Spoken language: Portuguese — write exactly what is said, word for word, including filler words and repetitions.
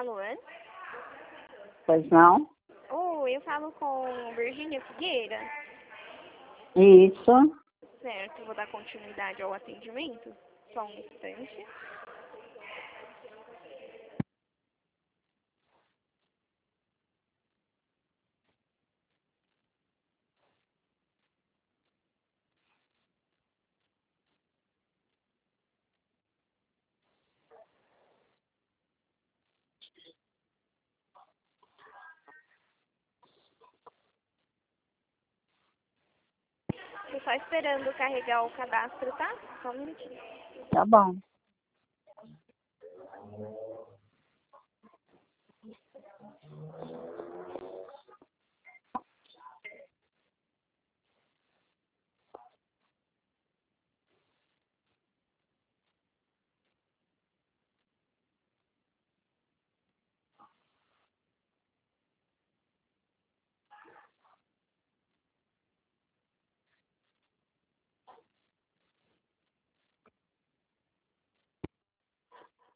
Luan? Pois não? Oi, eu falo com Virgínia Figueira. Isso. Certo, vou dar continuidade ao atendimento. Só um instante. Tô só esperando carregar o cadastro, tá? Só um minutinho. Tá bom.